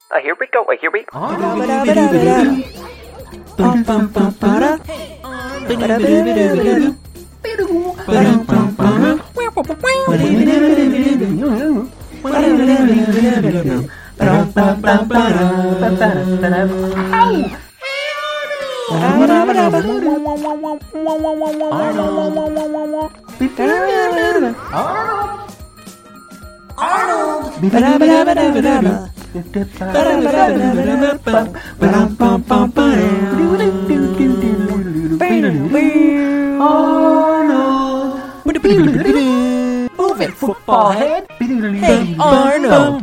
Here we go. Here we go. Move it, football head. Hey, Arnold.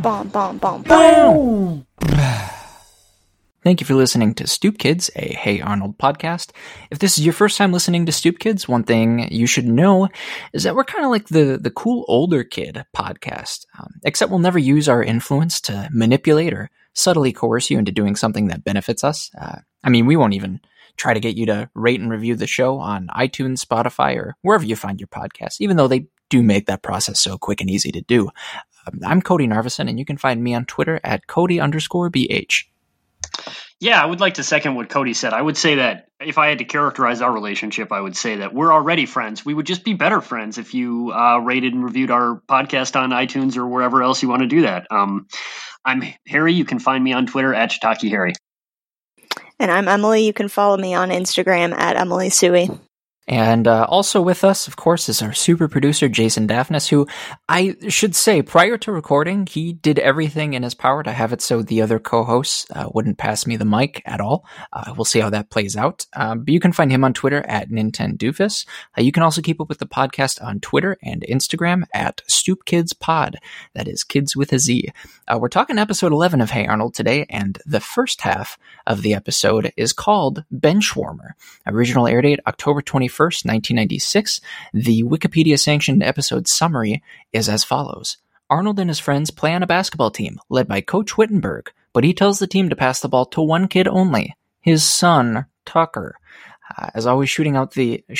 Thank you for listening to Stoop Kids, a Hey Arnold podcast. If this is your first time listening to Stoop Kids, one thing you should know is that we're kind of like the cool older kid podcast, except we'll never use our influence to manipulate or subtly coerce you into doing something that benefits us. We won't even try to get you to rate and review the show on iTunes, Spotify, or wherever you find your podcasts, even though they do make that process so quick and easy to do. I'm Cody Narvison, and you can find me on Twitter at Cody_BH. Yeah, I would like to second what Cody said. I would say that if I had to characterize our relationship, I would say that we're already friends. We would just be better friends if you rated and reviewed our podcast on iTunes or wherever else you want to do that. I'm Harry. You can find me on Twitter at Shiitake Harry. And I'm Emily. You can follow me on Instagram at Emily Sui. And also with us, of course, is our super producer, Jason Daphnis, who I should say, prior to recording, he did everything in his power to have it so the other co-hosts wouldn't pass me the mic at all. We'll see how that plays out. But you can find him on Twitter at Nintendoofus. You can also keep up with the podcast on Twitter and Instagram at StoopKidsPod. That is kids with a Z. We're talking episode 11 of Hey Arnold today, and the first half of the episode is called Benchwarmer. Original air date October 21st, 1996. The Wikipedia-sanctioned episode summary is as follows. Arnold and his friends play on a basketball team led by Coach Wittenberg, but he tells the team to pass the ball to one kid only, his son, Tucker. As always, shouting out,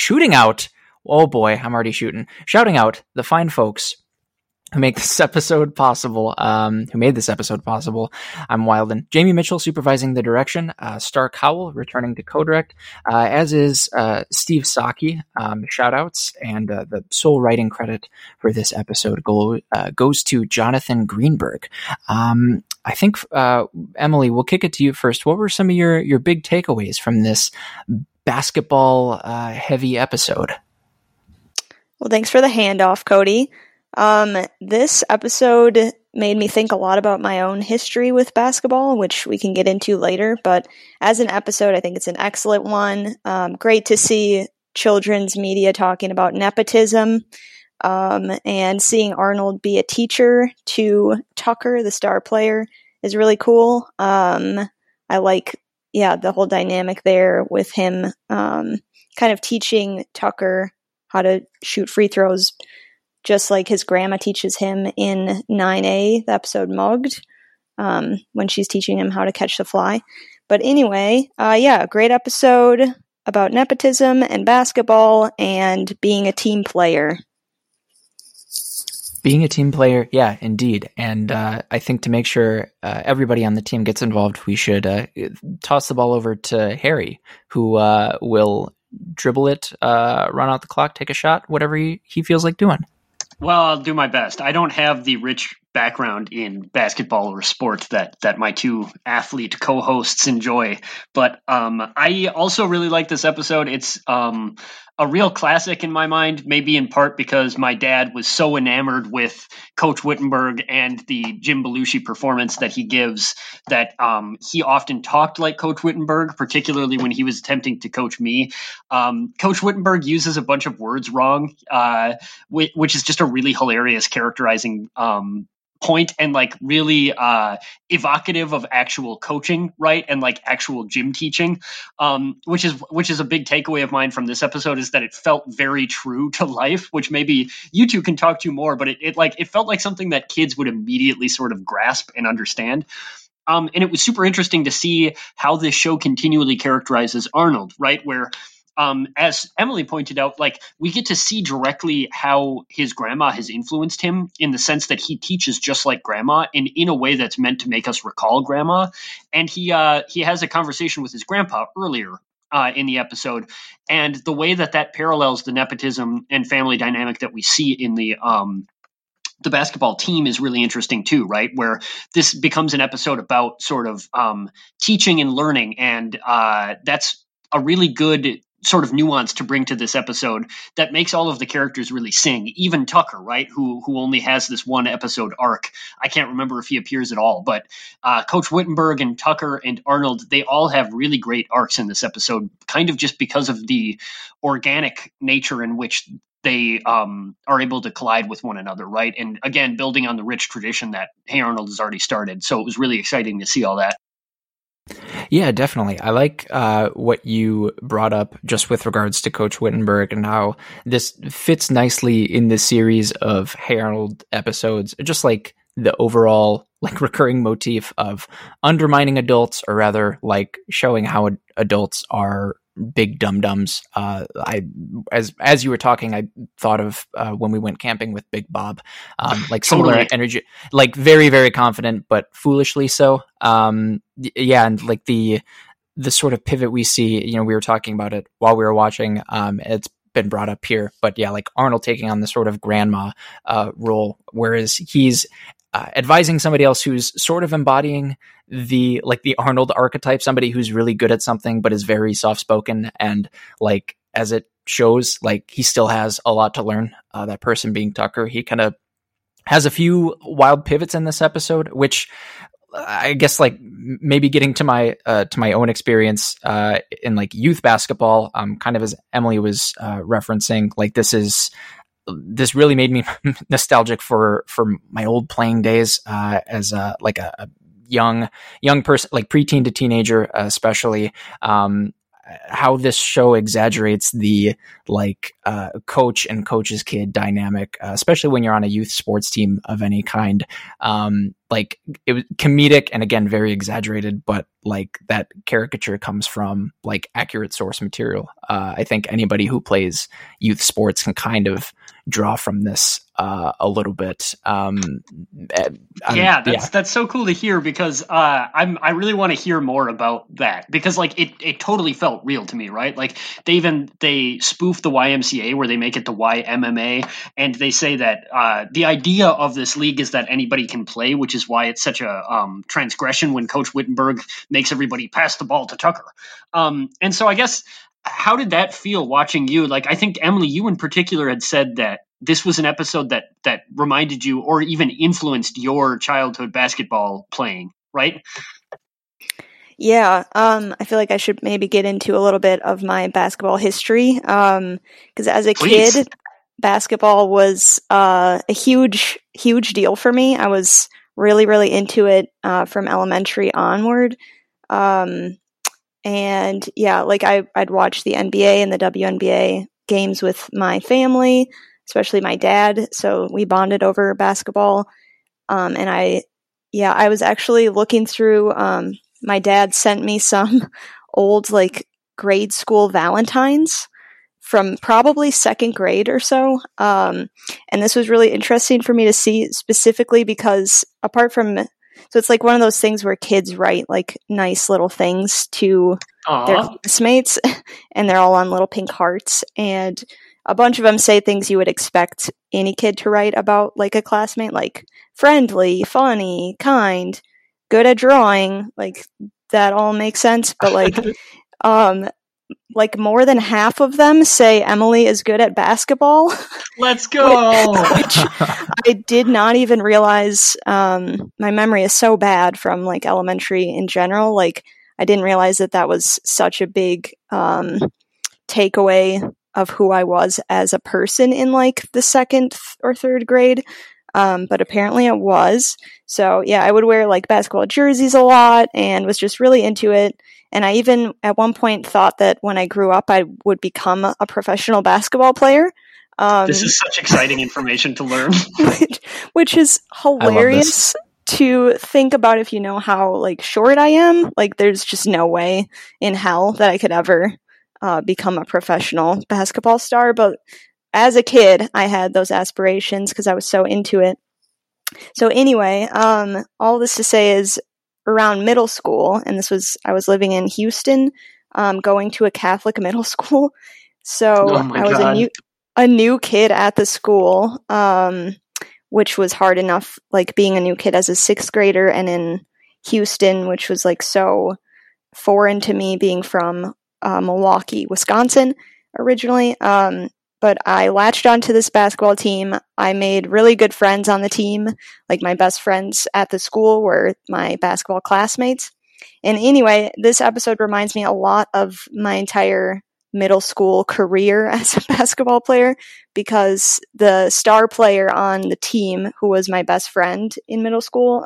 oh boy, I'm already shooting, shouting out the fine folks who made this episode possible. I'm Wilden. Jamie Mitchell supervising the direction. Stark Howell returning to co-direct, as is Steve Saki. Shoutouts, and the sole writing credit for this episode goes to Jonathan Greenberg. I think Emily, we'll kick it to you first. What were some of your big takeaways from this basketball heavy episode? Well, thanks for the handoff, Cody. This episode made me think a lot about my own history with basketball, which we can get into later, but as an episode, I think it's an excellent one. Great to see children's media talking about nepotism, and seeing Arnold be a teacher to Tucker, the star player, is really cool. I like, the whole dynamic there with him, kind of teaching Tucker how to shoot free throws, just like his grandma teaches him in 9A, the episode Mugged, when she's teaching him how to catch the fly. But anyway, a great episode about nepotism and basketball and being a team player. Being a team player, yeah, indeed. And I think to make sure everybody on the team gets involved, we should toss the ball over to Harry, who will dribble it, run out the clock, take a shot, whatever he feels like doing. Well, I'll do my best. I don't have the rich background in basketball or sport that my two athlete co-hosts enjoy, but I also really like this episode. It's a real classic in my mind, maybe in part because my dad was so enamored with Coach Wittenberg and the Jim Belushi performance that he gives that he often talked like Coach Wittenberg, particularly when he was attempting to coach me. Coach Wittenberg uses a bunch of words wrong, which is just a really hilarious characterizing point and like really evocative of actual coaching, right? And like actual gym teaching, which is a big takeaway of mine from this episode, is that it felt very true to life, which maybe you two can talk to more, but it felt like something that kids would immediately sort of grasp and understand. And it was super interesting to see how this show continually characterizes Arnold, right? Where as Emily pointed out, like we get to see directly how his grandma has influenced him in the sense that he teaches just like grandma and in a way that's meant to make us recall grandma. And he has a conversation with his grandpa earlier in the episode, and the way that parallels the nepotism and family dynamic that we see in the basketball team is really interesting too, right? Where this becomes an episode about sort of teaching and learning, and that's a really good sort of nuance to bring to this episode that makes all of the characters really sing. Even Tucker, right, who only has this one episode arc. I can't remember if he appears at all, but Coach Wittenberg and Tucker and Arnold, they all have really great arcs in this episode, kind of just because of the organic nature in which they are able to collide with one another, right? And again, building on the rich tradition that Hey Arnold has already started. So it was really exciting to see all that. Yeah, definitely. I like what you brought up just with regards to Coach Wittenberg and how this fits nicely in the series of Hey Arnold episodes, just like the overall like recurring motif of undermining adults, or rather like showing how adults are big dum-dums. As you were talking, I thought of when we went camping with Big Bob, like similar Totally. energy, like very, very confident, but foolishly so. Yeah. And like the sort of pivot we see, we were talking about it while we were watching, it's been brought up here, but yeah, like Arnold taking on the sort of grandma role, whereas he's advising somebody else who's sort of embodying the Arnold archetype, somebody who's really good at something but is very soft-spoken, and like as it shows, like he still has a lot to learn. That person being Tucker, he kind of has a few wild pivots in this episode, which I guess like maybe getting to my own experience in like youth basketball, kind of as Emily was referencing, like this really made me nostalgic for my old playing days as a young person, like preteen to teenager, especially. How this show exaggerates the coach and coach's kid dynamic, especially when you're on a youth sports team of any kind. Like it was comedic and again very exaggerated, but like that caricature comes from like accurate source material. I think anybody who plays youth sports can kind of draw from this a little bit. That's so cool to hear, because I really want to hear more about that, because like it totally felt real to me, right? Like they spoof the YMCA where they make it the YMMA, and they say that the idea of this league is that anybody can play, which is why it's such a transgression when Coach Wittenberg makes everybody pass the ball to Tucker. And so I guess, how did that feel watching you? Like, I think, Emily, you in particular had said that this was an episode that reminded you or even influenced your childhood basketball playing, right? Yeah, I feel like I should maybe get into a little bit of my basketball history, because as a kid, basketball was a huge deal for me. I was really, really into it from elementary onward. And yeah, like I'd watch the NBA and the WNBA games with my family, especially my dad. So we bonded over basketball. And I was actually looking through, my dad sent me some old like grade school Valentines from probably second grade or so. And this was really interesting for me to see, specifically because so it's like one of those things where kids write like nice little things to their classmates, and they're all on little pink hearts. And a bunch of them say things you would expect any kid to write about like a classmate, like friendly, funny, kind, good at drawing. Like that all makes sense. But like more than half of them say Emily is good at basketball. Let's go. Which I did not even realize. My memory is so bad from like elementary in general. Like I didn't realize that was such a big takeaway of who I was as a person in like the second or third grade. But apparently it was. So yeah, I would wear like basketball jerseys a lot and was just really into it. And I even at one point thought that when I grew up, I would become a professional basketball player. This is such exciting information to learn. which is hilarious to think about if you know how like short I am. Like there's just no way in hell that I could ever become a professional basketball star. But as a kid, I had those aspirations because I was so into it. So anyway, all this to say is around middle school, and I was living in Houston, going to a Catholic middle school. So I was a new kid at the school, which was hard enough, like being a new kid as a 6th grader, and in Houston, which was like so foreign to me, being from Milwaukee, Wisconsin originally. But I latched onto this basketball team. I made really good friends on the team. Like my best friends at the school were my basketball classmates. And anyway, this episode reminds me a lot of my entire middle school career as a basketball player, because the star player on the team, who was my best friend in middle school,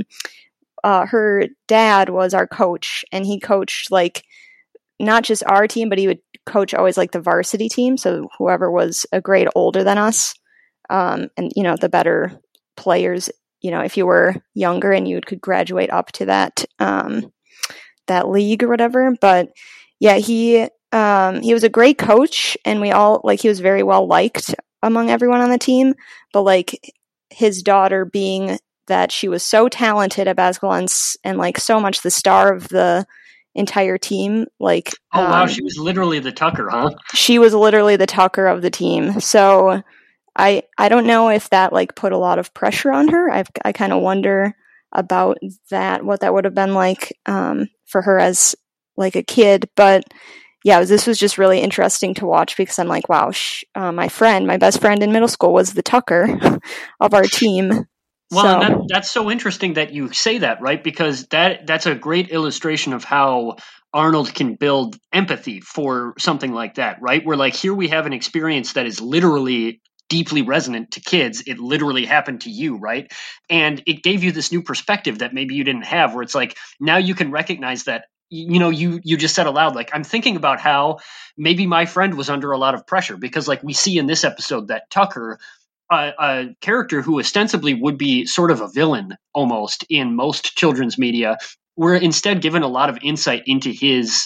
her dad was our coach, and he coached like not just our team, but he would coach always like the varsity team. So whoever was a grade older than us, and the better players, if you were younger and you could graduate up to that league or whatever. But yeah, he was a great coach, and he was very well liked among everyone on the team. But like his daughter, being that she was so talented at basketball and like so much the star of the entire team, like wow, she was literally the Tucker, huh? She was literally the Tucker of the team. So I don't know if that like put a lot of pressure on her. I kind of wonder about that, what that would have been like for her as like a kid. But yeah, this was just really interesting to watch, because I'm like, wow, my best friend in middle school was the Tucker of our team. Well, and that's so interesting that you say that, right? Because that's a great illustration of how Arnold can build empathy for something like that, right? Where like here we have an experience that is literally deeply resonant to kids. It literally happened to you, right? And it gave you this new perspective that maybe you didn't have, where it's like now you can recognize that, you just said aloud, like, I'm thinking about how maybe my friend was under a lot of pressure, because like we see in this episode that Tucker, a character who ostensibly would be sort of a villain almost in most children's media, we're instead given a lot of insight into his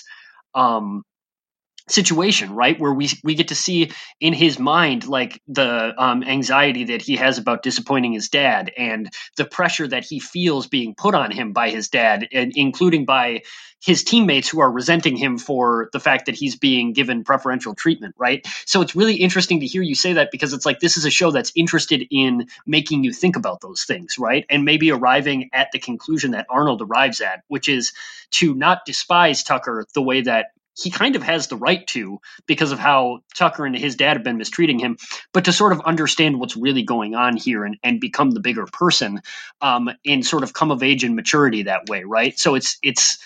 situation, right? Where we get to see in his mind like the anxiety that he has about disappointing his dad, and the pressure that he feels being put on him by his dad, and including by his teammates who are resenting him for the fact that he's being given preferential treatment, right? So it's really interesting to hear you say that, because it's like this is a show that's interested in making you think about those things, right? And maybe arriving at the conclusion that Arnold arrives at, which is to not despise Tucker the way that he kind of has the right to, because of how Tucker and his dad have been mistreating him, but to sort of understand what's really going on here and become the bigger person, and sort of come of age and maturity that way, right? So it's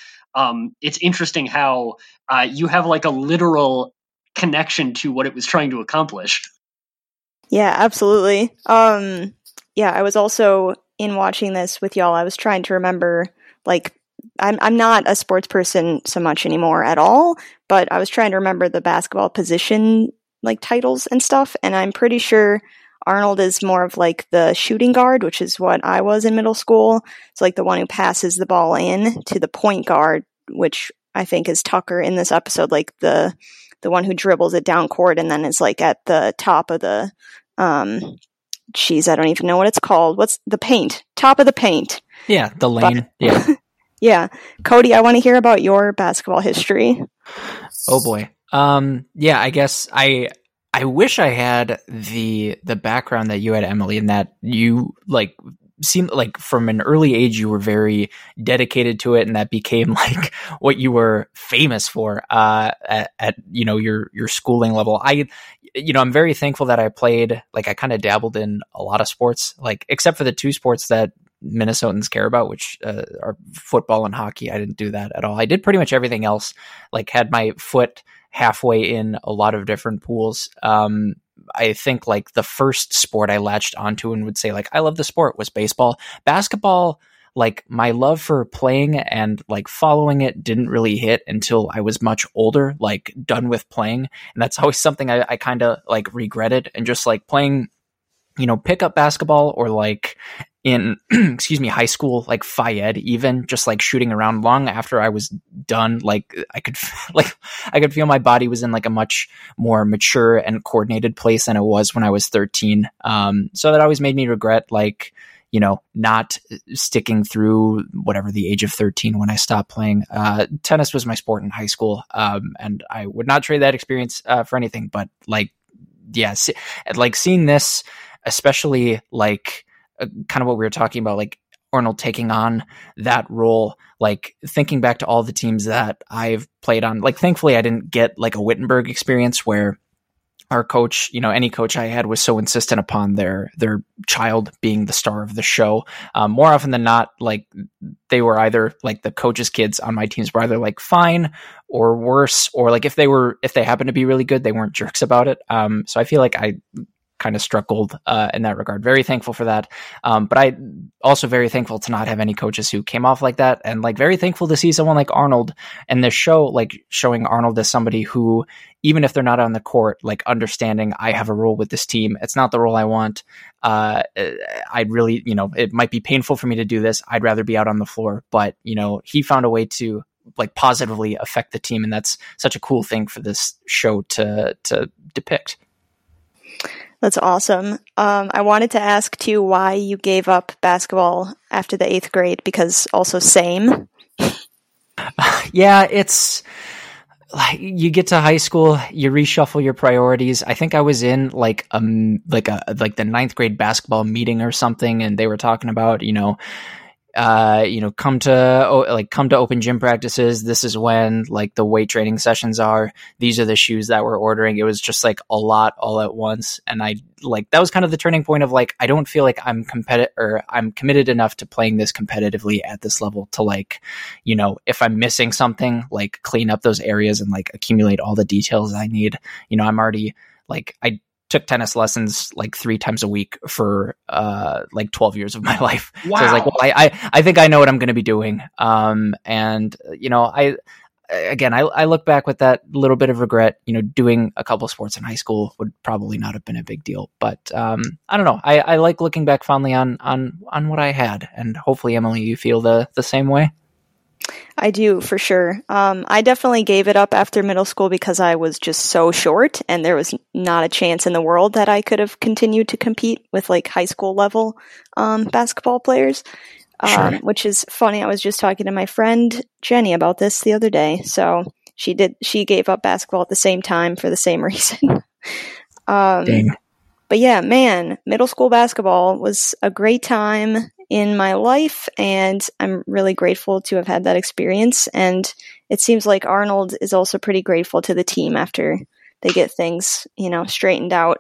interesting how you have like a literal connection to what it was trying to accomplish. Yeah, absolutely. Yeah, I was also in watching this with y'all, I was trying to remember, like, I'm not a sports person so much anymore at all, but I was trying to remember the basketball position like titles and stuff, and I'm pretty sure Arnold is more of like the shooting guard, which is what I was in middle school. It's like the one who passes the ball in to the point guard, which I think is Tucker in this episode, like the one who dribbles it down court and then is like at the top of the I don't even know what it's called. What's the paint? Top of the paint. Yeah, the lane. Yeah. Yeah. Cody, I want to hear about your basketball history. Oh boy. Yeah, I guess I wish I had the background that you had, Emily, in that you like seemed like from an early age you were very dedicated to it, and that became like what you were famous for at your schooling level. I'm very thankful that I played, like I kind of dabbled in a lot of sports, like except for the two sports that Minnesotans care about, which are football and hockey. I didn't do that at all. I did pretty much everything else, like had my foot halfway in a lot of different pools. I think like the first sport I latched onto and would say like I love the sport was baseball. Basketball, like my love for playing and like following it didn't really hit until I was much older, like done with playing. And that's always something I kind of like regretted, and just like playing, pickup basketball or like in excuse me, high school, like Phi Ed, even just like shooting around long after I was done, like I could feel my body was in like a much more mature and coordinated place than it was when I was 13. So that always made me regret, like, you know, not sticking through whatever the age of 13 when I stopped playing. Tennis was my sport in high school. And I would not trade that experience for anything, but like, yeah, like seeing this, especially like kind of what we were talking about, like Arnold taking on that role, like thinking back to all the teams that I've played on, like thankfully I didn't get like a Wittenberg experience where our coach, you know, any coach I had was so insistent upon their child being the star of the show. More often than not, like they were either like the coach's kids on my teams were either like fine or worse, or like if they happened to be really good, they weren't jerks about it. So I feel like I kind of struggled in that regard. Very thankful for that. But I also very thankful to not have any coaches who came off like that, and like very thankful to see someone like Arnold and this show, like showing Arnold as somebody who, even if they're not on the court, like understanding I have a role with this team. It's not the role I want. I'd really, you know, it might be painful for me to do this. I'd rather be out on the floor, but you know, he found a way to like positively affect the team. And that's such a cool thing for this show to depict. That's awesome. I wanted to ask too why you gave up basketball after the 8th grade, because also same. Yeah, it's like you get to high school, you reshuffle your priorities. I think I was in like the 9th grade basketball meeting or something, and they were talking about, come to open gym practices. This is when like the weight training sessions are. These are the shoes that we're ordering. It was just like a lot all at once. And I like, that was kind of the turning point of like, I don't feel like I'm committed enough to playing this competitively at this level to like, you know, if I'm missing something, like clean up those areas and like accumulate all the details I need. You know, I'm already like, I took tennis lessons like 3 times a week for like 12 years of my life. Wow. So I was like, well, I think I know what I'm going to be doing. And you know, I look back with that little bit of regret. You know, doing a couple sports in high school would probably not have been a big deal. But I don't know. I like looking back fondly on what I had, and hopefully, Emily, you feel the same way. I do, for sure. I definitely gave it up after middle school because I was just so short, and there was not a chance in the world that I could have continued to compete with like high school level basketball players. Sure. Which is funny. I was just talking to my friend Jenny about this the other day. So she gave up basketball at the same time for the same reason. Dang. But yeah, man, middle school basketball was a great time in my life, and I'm really grateful to have had that experience. And it seems like Arnold is also pretty grateful to the team after they get things, you know, straightened out.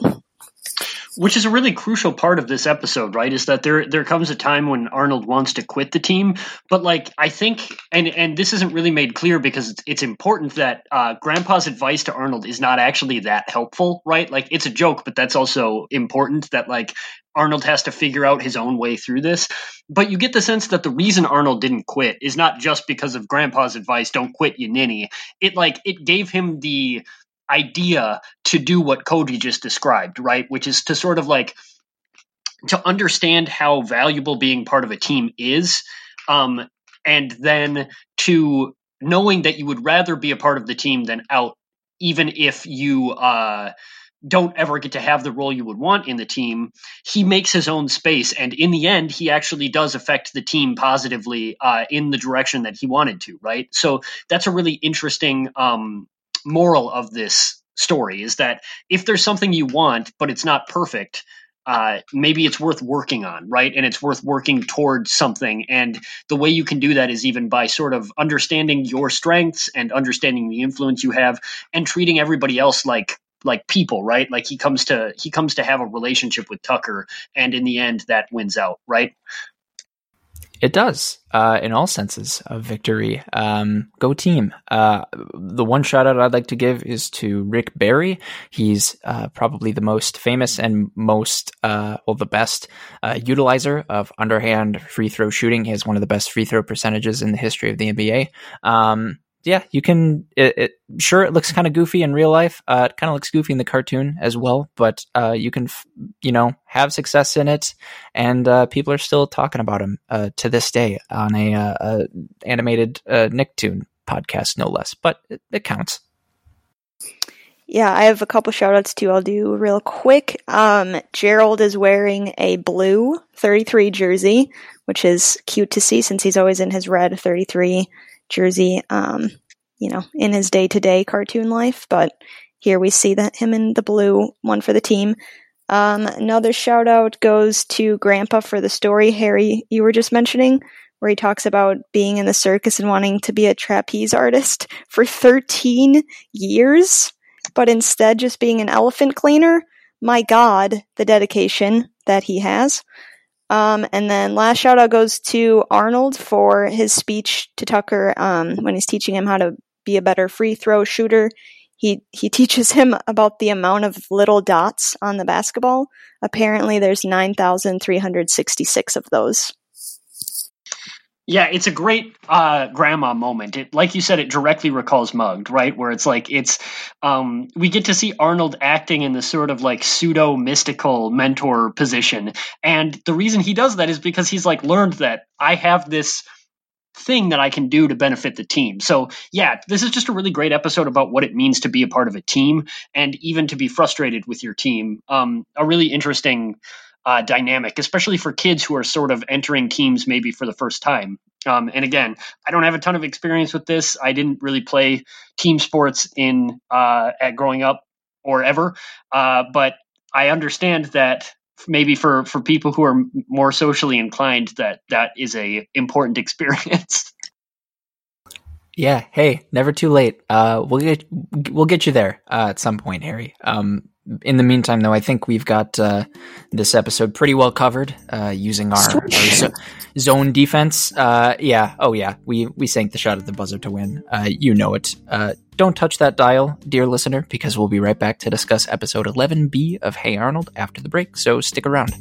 Which is a really crucial part of this episode, right? Is that there comes a time when Arnold wants to quit the team, but like I think, and this isn't really made clear because it's important that Grandpa's advice to Arnold is not actually that helpful, right? Like it's a joke, but that's also important that like Arnold has to figure out his own way through this. But you get the sense that the reason Arnold didn't quit is not just because of Grandpa's advice, "Don't quit, you ninny." It gave him the idea to do what Cody just described, right? Which is to sort of like to understand how valuable being part of a team is, and then to knowing that you would rather be a part of the team than out, even if you don't ever get to have the role you would want in the team. He makes his own space, and in the end, he actually does affect the team positively in the direction that he wanted to, right? So that's a really interesting moral of this story, is that if there's something you want but it's not perfect, maybe it's worth working on, right? And it's worth working towards something, and the way you can do that is even by sort of understanding your strengths and understanding the influence you have, and treating everybody else like people, right? Like he comes to have a relationship with Tucker, and in the end that wins out, right? It does, in all senses of victory. Go team. The one shout out I'd like to give is to Rick Barry. He's probably the most famous and most, the best utilizer of underhand free throw shooting. He has one of the best free throw percentages in the history of the NBA. yeah, you can. Sure, it looks kind of goofy in real life. It kind of looks goofy in the cartoon as well. But you can, have success in it, and people are still talking about him to this day on a animated Nicktoon podcast, no less. But it counts. Yeah, I have a couple shout-outs too. I'll do real quick. Gerald is wearing a blue 33 jersey, which is cute to see since he's always in his red 33 jersey, in his day-to-day cartoon life. But here we see him in the blue one for the team. Another shout-out goes to Grandpa for the story, Harry, you were just mentioning, where he talks about being in the circus and wanting to be a trapeze artist for 13 years. But instead just being an elephant cleaner. My God, the dedication that he has. And then last shout out goes to Arnold for his speech to Tucker when he's teaching him how to be a better free throw shooter. He teaches him about the amount of little dots on the basketball. Apparently there's 9,366 of those. Yeah, it's a great grandma moment. Like you said, it directly recalls Mugged, right? Where it's like we get to see Arnold acting in this sort of like pseudo mystical mentor position, and the reason he does that is because he's like learned that I have this thing that I can do to benefit the team. So yeah, this is just a really great episode about what it means to be a part of a team and even to be frustrated with your team. A really interesting dynamic, especially for kids who are sort of entering teams maybe for the first time. And again, I don't have a ton of experience with this. I didn't really play team sports at growing up or ever, but I understand that maybe for people who are more socially inclined, that is a important experience. Yeah. Hey, never too late. We'll get you there at some point, Harry. In the meantime, though, I think we've got this episode pretty well covered using our zone defense. Yeah. Oh, yeah. We sank the shot at the buzzer to win. You know it. Don't touch that dial, dear listener, because we'll be right back to discuss episode 11B of Hey Arnold after the break, so stick around.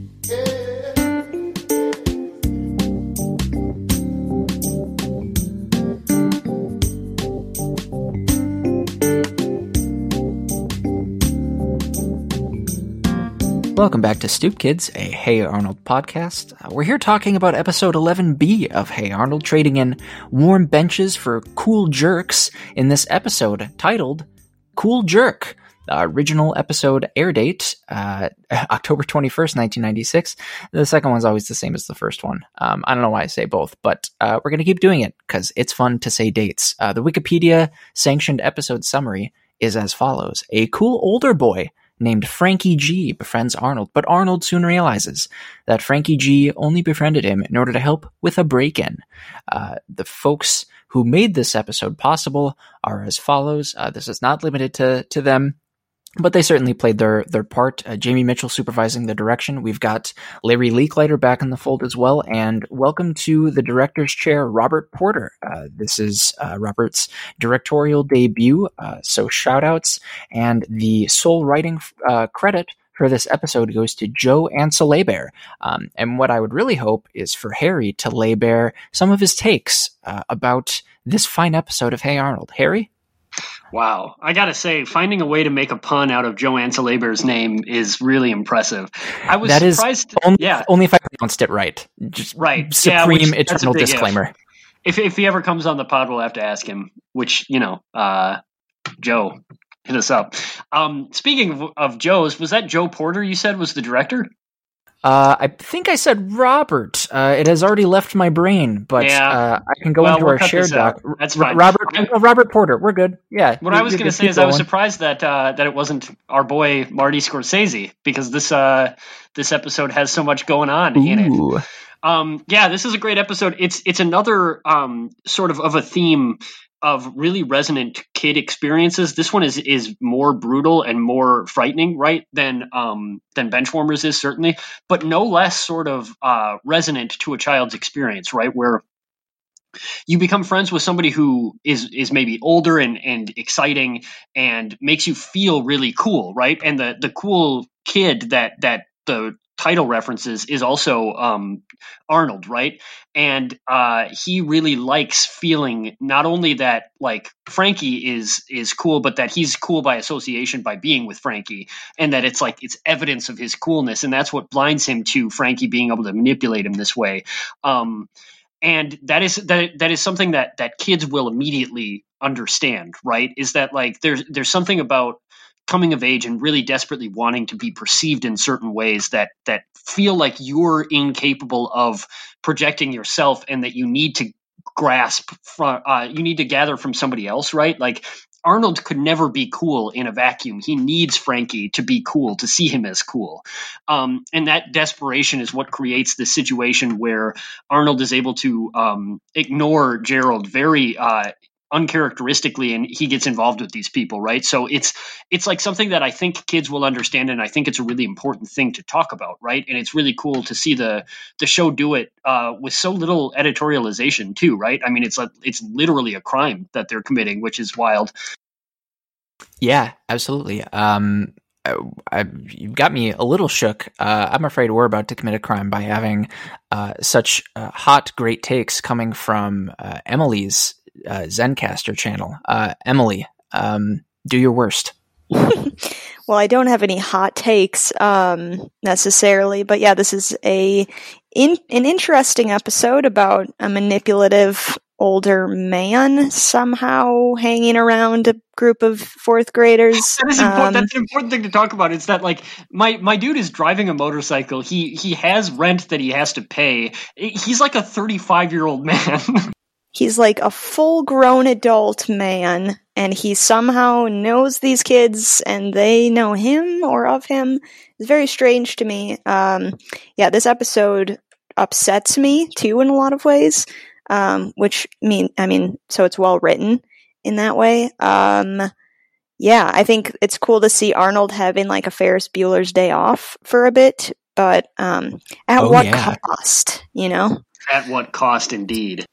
Welcome back to Stoop Kids, a Hey Arnold podcast. We're here talking about episode 11B of Hey Arnold, trading in warm benches for cool jerks in this episode titled Cool Jerk. Original episode air date, October 21st, 1996. The second one's always the same as the first one. I don't know why I say both, but we're going to keep doing it because it's fun to say dates. The Wikipedia sanctioned episode summary is as follows. A cool older boy named Frankie G befriends Arnold, but Arnold soon realizes that Frankie G only befriended him in order to help with a break-in. The folks who made this episode possible are as follows. This is not limited to them, but they certainly played their part. Jamie Mitchell supervising the direction. We've got Larry Leaklighter back in the fold as well. And welcome to the director's chair, Robert Porter. This is Robert's directorial debut. So shout outs. And the sole writing credit for this episode goes to Joe Ansel-Leber. And what I would really hope is for Harry to lay bare some of his takes about this fine episode of Hey Arnold. Harry? Wow. I got to say, finding a way to make a pun out of Joe Ansel-Leber's name is really impressive. I was surprised. Only if I pronounced it right. Just right. Supreme eternal disclaimer. If he ever comes on the pod, we'll have to ask him, which, Joe, hit us up. Speaking of Joe's, was that Joe Porter you said was the director? I think I said Robert. It has already left my brain, but I can go into our shared doc. That's fine. Robert Porter. We're good. Yeah. What I was going to say is I was surprised that it wasn't our boy Marty Scorsese, because this episode has so much going on in it. This is a great episode. It's another sort of a theme of really resonant kid experiences. This one is more brutal and more frightening, right, than Benchwarmers is, certainly, but no less sort of resonant to a child's experience, right, where you become friends with somebody who is maybe older and exciting and makes you feel really cool, right? And the cool kid that the title references is also Arnold, right? And he really likes feeling not only that like Frankie is cool, but that he's cool by association by being with Frankie, and that it's evidence of his coolness, and that's what blinds him to Frankie being able to manipulate him this way. And that is something that kids will immediately understand, right? Is that like there's something about coming of age and really desperately wanting to be perceived in certain ways that feel like you're incapable of projecting yourself, and that you need to grasp from you need to gather from somebody else, right? Like Arnold could never be cool in a vacuum. He needs Frankie to be cool, to see him as cool. And that desperation is what creates this situation where Arnold is able to ignore Gerald very uncharacteristically, and he gets involved with these people, right? So it's like something that I think kids will understand, and I think it's a really important thing to talk about, right? And it's really cool to see the show do it with so little editorialization too, right? I mean, it's literally a crime that they're committing, which is wild. Yeah, absolutely. You've got me a little shook. I'm afraid we're about to commit a crime by having such hot, great takes coming from Emily's Zencastr channel. Emily, do your worst. Well, I don't have any hot takes necessarily, but yeah, this is an interesting episode about a manipulative older man somehow hanging around a group of fourth graders. That is important. That's an important thing to talk about. It's that like my dude is driving a motorcycle. He has rent that he has to pay. He's like a 35-year-old man. He's like a full-grown adult man, and he somehow knows these kids, and they know him or of him. It's very strange to me. Yeah, this episode upsets me too in a lot of ways, which so it's well written in that way. Yeah, I think it's cool to see Arnold having like a Ferris Bueller's Day Off for a bit, but at what cost? You know, at what cost, indeed.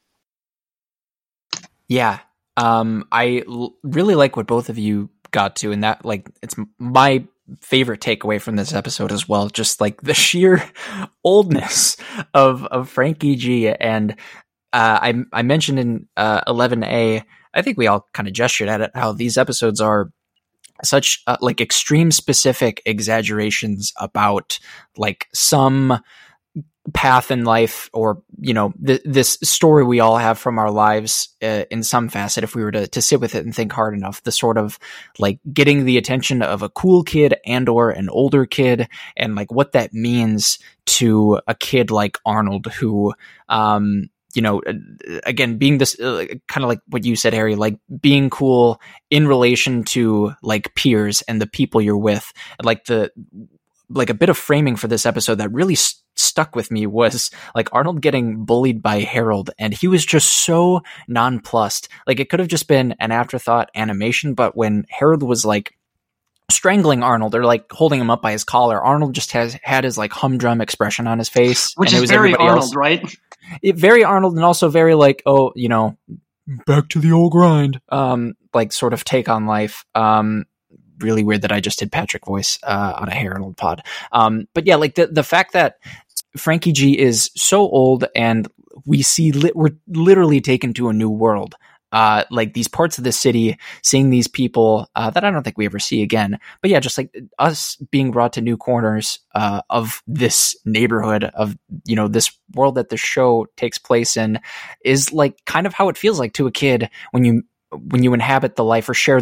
Yeah, I really like what both of you got to, and that like it's my favorite takeaway from this episode as well. Just like the sheer oldness of Frankie G. And I mentioned in 11A, I think we all kind of gestured at it, how these episodes are such like extreme specific exaggerations about like some path in life, or you know, this story we all have from our lives in some facet, if we were to sit with it and think hard enough, the sort of like getting the attention of a cool kid and or an older kid, and like what that means to a kid like Arnold, who you know, again, being this kind of like what you said, Harry, like being cool in relation to like peers and the people you're with. Like a bit of framing for this episode that really stuck with me was like Arnold getting bullied by Harold, and he was just so nonplussed. Like it could have just been an afterthought animation, but when Harold was like strangling Arnold or like holding him up by his collar, Arnold just had his like humdrum expression on his face, which and is it was very Arnold, else. Right? Very Arnold, and also very like, oh, you know, back to the old grind, like sort of take on life. Really weird that I just did Patrick voice on a Harold pod. But yeah, like the fact that Frankie G is so old, and we see we're literally taken to a new world. Like these parts of the city, seeing these people that I don't think we ever see again. But yeah, just like us being brought to new corners of this neighborhood, of, you know, this world that the show takes place in, is like kind of how it feels like to a kid when you inhabit the life, or share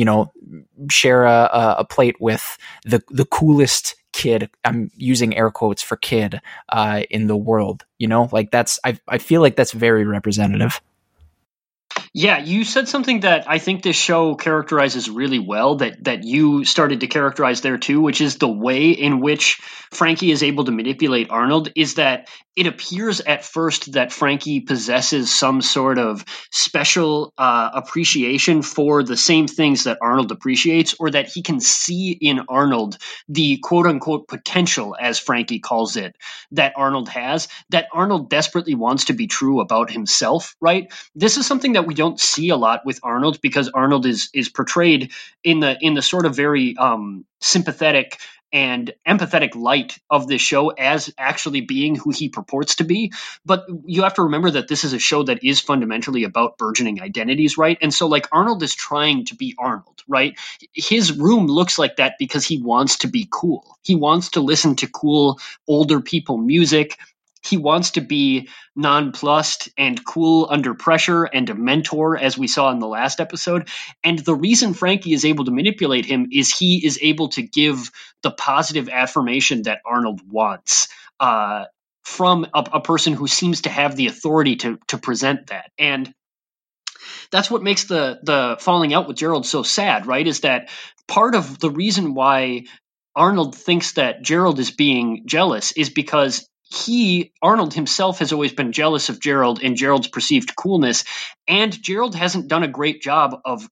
a plate with the coolest kid. I'm using air quotes for kid in the world, you know, like I feel like that's very representative. Yeah, you said something that I think this show characterizes really well, that you started to characterize there too, which is the way in which Frankie is able to manipulate Arnold. Is that it appears at first that Frankie possesses some sort of special appreciation for the same things that Arnold appreciates, or that he can see in Arnold the quote-unquote potential, as Frankie calls it, that Arnold has, that Arnold desperately wants to be true about himself, right? This is something that we don't see a lot with Arnold, because Arnold is portrayed in the sort of very sympathetic and empathetic light of this show as actually being who he purports to be. But you have to remember that this is a show that is fundamentally about burgeoning identities, right? And so like Arnold is trying to be Arnold, right? His room looks like that because he wants to be cool. He wants to listen to cool older people music. He wants to be nonplussed and cool under pressure and a mentor, as we saw in the last episode. And the reason Frankie is able to manipulate him is he is able to give the positive affirmation that Arnold wants from a person who seems to have the authority to present that. And that's what makes the falling out with Gerald so sad, right? Is that part of the reason why Arnold thinks that Gerald is being jealous is because Arnold himself has always been jealous of Gerald and Gerald's perceived coolness, and Gerald hasn't done a great job of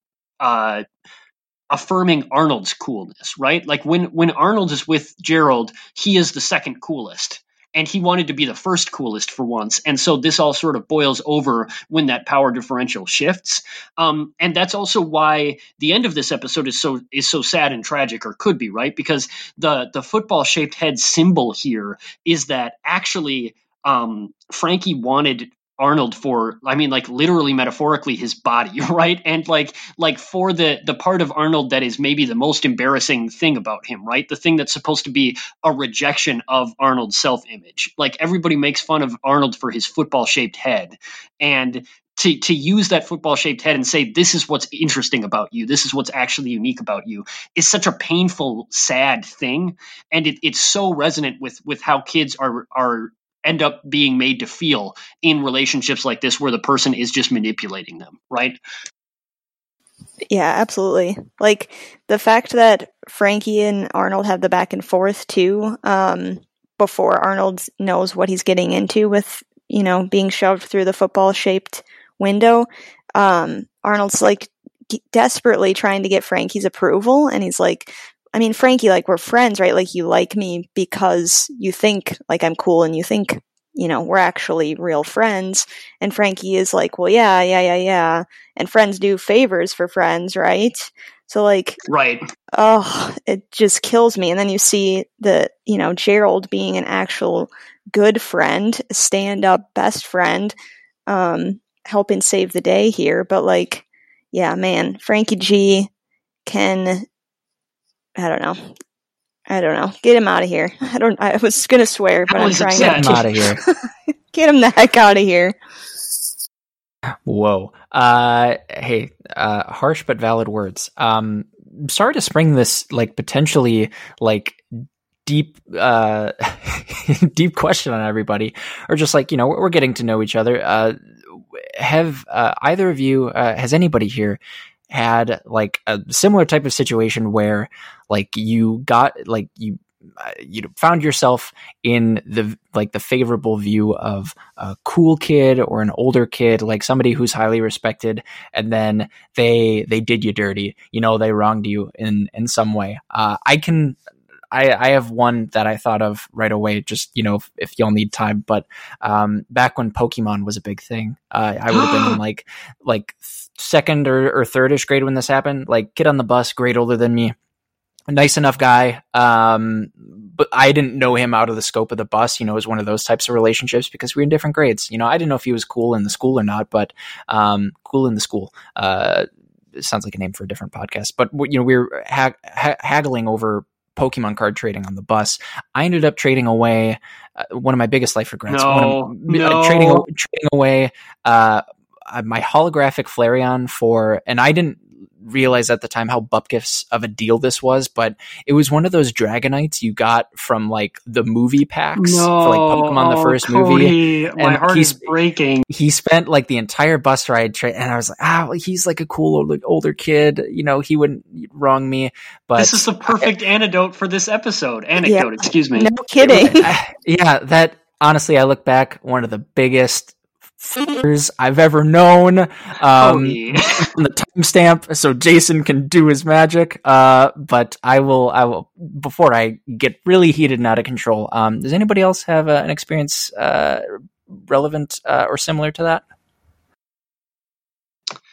affirming Arnold's coolness, right? Like when Arnold is with Gerald, he is the second coolest, and he wanted to be the first coolest for once. And so this all sort of boils over when that power differential shifts. And that's also why the end of this episode is so sad and tragic, or could be, right? Because the football shaped head symbol here is that actually Frankie wanted Arnold for, I mean, like literally metaphorically his body, right? And like for the part of Arnold that is maybe the most embarrassing thing about him, right? The thing that's supposed to be a rejection of Arnold's self-image. Like everybody makes fun of Arnold for his football-shaped head, and to use that football-shaped head and say, this is what's interesting about you, this is what's actually unique about you, is such a painful, sad thing. And it's so resonant with how kids are end up being made to feel in relationships like this, where the person is just manipulating them, right? Yeah, absolutely. Like the fact that Frankie and Arnold have the back and forth too, before Arnold knows what he's getting into with, being shoved through the football-shaped window. Arnold's like desperately trying to get Frankie's approval, and he's like, I mean, Frankie, like, we're friends, right? Like, you like me because you think, like, I'm cool, and you think, we're actually real friends. And Frankie is like, well, yeah. And friends do favors for friends, right? So, like, right. Oh, it just kills me. And then you see Gerald being an actual good friend, stand-up best friend, helping save the day here. But, like, yeah, man, Frankie G can... I don't know. Get him out of here. I was going to swear, but I'm trying to get him out of here. Get him the heck out of here. Whoa. Hey, harsh but valid words. Sorry to spring this, like, potentially, like, deep deep question on everybody, or just like, we're getting to know each other. Have either of you, has anybody here had like a similar type of situation where like you got like you found yourself in the favorable view of a cool kid or an older kid, like somebody who's highly respected, and then they did you dirty, they wronged you in some way? I have one that I thought of right away, just, if y'all need time. But back when Pokemon was a big thing, I would have been in like second or thirdish grade when this happened. Like, kid on the bus, grade older than me, a nice enough guy. But I didn't know him out of the scope of the bus. It was one of those types of relationships because we were in different grades. I didn't know if he was cool in the school or not, but cool in the school. It sounds like a name for a different podcast. But, we were haggling over Pokemon card trading on the bus. I ended up trading away one of my biggest life regrets. Trading away my holographic Flareon for, and I didn't realize at the time how bupkis of a deal this was, but it was one of those Dragonites you got from like the movie packs for like Pokemon the first Cody, movie. My heart is breaking. He spent like the entire bus ride and I was like, he's like a cool older kid, he wouldn't wrong me. But this is the perfect anecdote for this episode. Excuse me. No kidding. That honestly, I look back, one of the biggest I've ever known. The timestamp so Jason can do his magic. But I will before I get really heated and out of control. Does anybody else have an experience relevant or similar to that?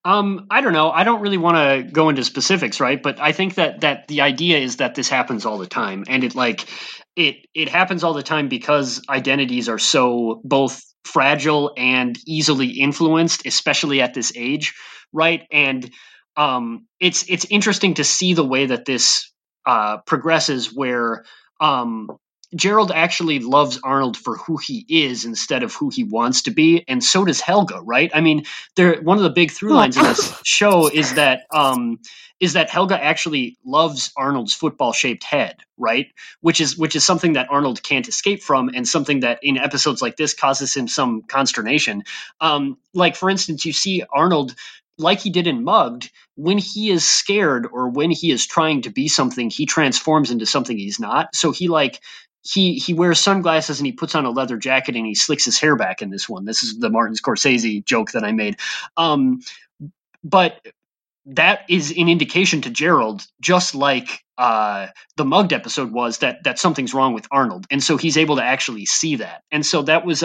I don't know. I don't really want to go into specifics, right? But I think that the idea is that this happens all the time, and it happens all the time because identities are so both fragile and easily influenced, especially at this age, right? And it's interesting to see the way that this progresses, where Gerald actually loves Arnold for who he is instead of who he wants to be, and so does Helga, right? I mean, one of the big through lines in this show is that Helga actually loves Arnold's football-shaped head, right? Which is something that Arnold can't escape from, and something that in episodes like this causes him some consternation. Like, for instance, you see Arnold, like he did in Mugged, when he is scared or when he is trying to be something, he transforms into something he's not. So he wears sunglasses and he puts on a leather jacket and he slicks his hair back in this one. This is the Martin Scorsese joke that I made. But that is an indication to Gerald, just like the Mugged episode was, that something's wrong with Arnold. And so he's able to actually see that. And so that was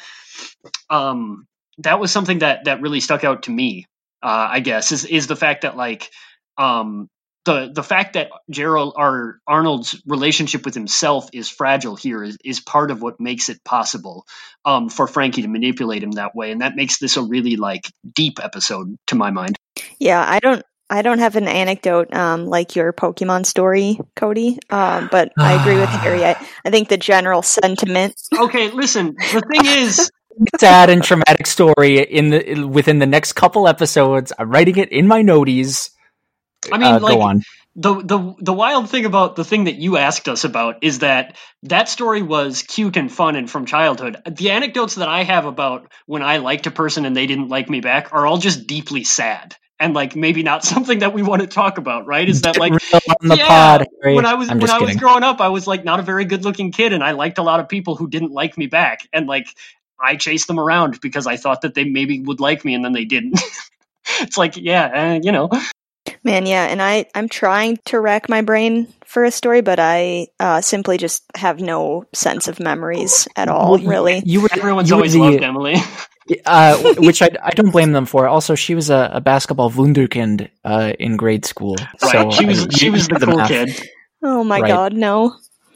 something that really stuck out to me, I guess, is the fact that the fact that Arnold's relationship with himself is fragile here is part of what makes it possible for Frankie to manipulate him that way, and that makes this a really deep episode to my mind. Yeah, I don't have an anecdote like your Pokemon story, Cody, but I agree with Harry. I think the general sentiment. Okay, listen. The thing is, sad and traumatic story within the next couple episodes. I'm writing it in my noties. I mean, go on. The wild thing about the thing that you asked us about is that story was cute and fun and from childhood. The anecdotes that I have about when I liked a person and they didn't like me back are all just deeply sad and maybe not something that we want to talk about, right? Is that pod, when I was growing up, I was not a very good looking kid, and I liked a lot of people who didn't like me back, and I chased them around because I thought that they maybe would like me, and then they didn't. It's Man, yeah, and I'm trying to rack my brain for a story, but I simply just have no sense of memories at all, really. Everyone's always loved Emily. Which I don't blame them for. Also, she was a basketball wunderkind in grade school. Right, so she was the cool kid. Oh my God, no.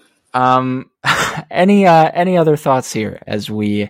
Any other thoughts here as we,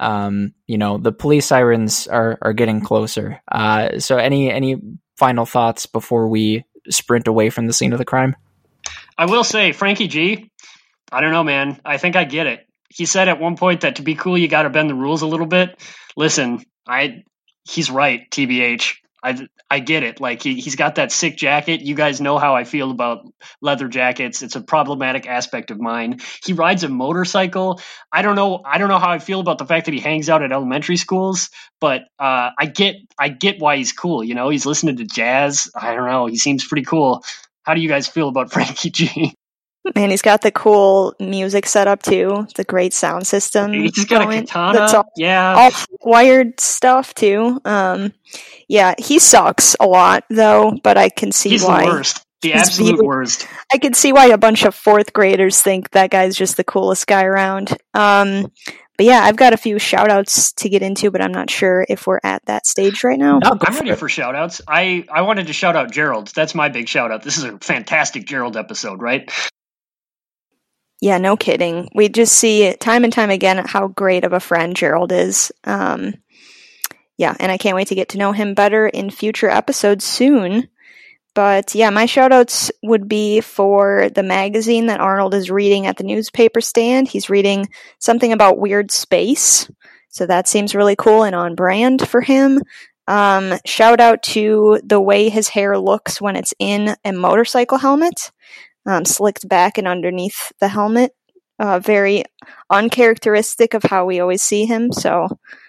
the police sirens are getting closer. So any final thoughts before we sprint away from the scene of the crime? I will say, Frankie G, I don't know, man. I think I get it. He said at one point that to be cool, you got to bend the rules a little bit. Listen, he's right, TBH. I get it. He's got that sick jacket. You guys know how I feel about leather jackets. It's a problematic aspect of mine. He rides a motorcycle. I don't know how I feel about the fact that he hangs out at elementary schools, but I get why he's cool. He's listening to jazz. I don't know. He seems pretty cool. How do you guys feel about Frankie G? Man, he's got the cool music setup too. The great sound system. He's got a katana. All wired stuff too. Yeah, he sucks a lot though, but I can see why. He's the worst. The absolute worst. I can see why a bunch of fourth graders think that guy's just the coolest guy around. But yeah, I've got a few shout outs to get into, but I'm not sure if we're at that stage right now. No, I'm ready for shout outs. I wanted to shout out Gerald. That's my big shout out. This is a fantastic Gerald episode, right? Yeah, no kidding. We just see time and time again how great of a friend Gerald is. Yeah, and I can't wait to get to know him better in future episodes soon. But yeah, my shoutouts would be for the magazine that Arnold is reading at the newspaper stand. He's reading something about weird space. So that seems really cool and on brand for him. Shout out to the way his hair looks when it's in a motorcycle helmet. Slicked back and underneath the helmet. Very uncharacteristic of how we always see him. So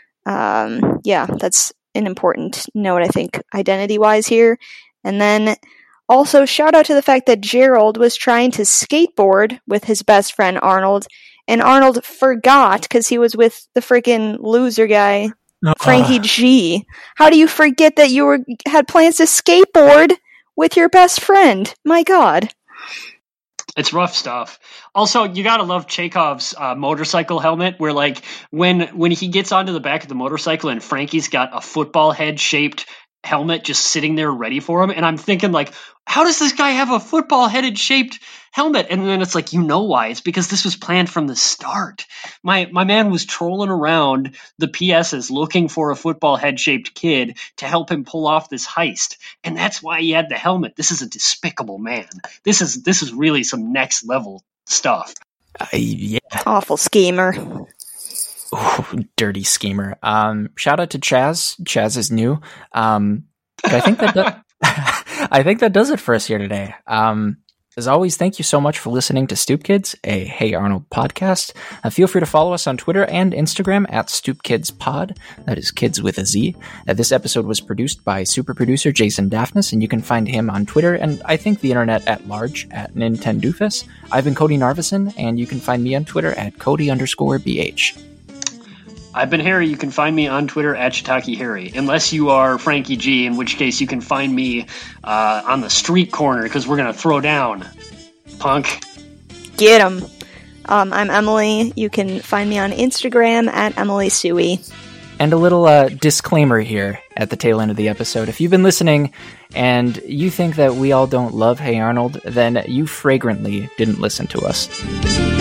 yeah, that's an important note, I think, identity-wise here. And then also shout out to the fact that Gerald was trying to skateboard with his best friend Arnold, and Arnold forgot because he was with the freaking loser guy, Frankie G. How do you forget that you had plans to skateboard with your best friend? My God. It's rough stuff. Also, you gotta love Chekhov's motorcycle helmet, where when he gets onto the back of the motorcycle and Frankie's got a football head shaped helmet just sitting there ready for him. And I'm thinking, like, how does this guy have a football-headed shaped helmet? And then it's like, you know why? It's because this was planned from the start. My man was trolling around the PSs looking for a football head-shaped kid to help him pull off this heist. And that's why he had the helmet. This is a despicable man. This is really some next level stuff. Yeah. Awful schemer. Ooh, dirty schemer. Shout out to Chaz. Chaz is new. But I think that I think that does it for us here today. As always, thank you so much for listening to Stoop Kids, a Hey Arnold podcast. Feel free to follow us on Twitter and Instagram at Stoop Kids Pod. That is kids with a Z. This episode was produced by super producer Jason Daphnis, and you can find him on Twitter and I think the internet at large at Nintendoofus. I've been Cody Narvison, and you can find me on Twitter at Cody_BH. I've been Harry. You can find me on Twitter at Shiitake Harry, unless you are Frankie G, in which case you can find me on the street corner because we're going to throw down, punk. Get 'em. I'm Emily. You can find me on Instagram at Emily Suey. And a little disclaimer here at the tail end of the episode. If you've been listening and you think that we all don't love Hey Arnold, then you fragrantly didn't listen to us.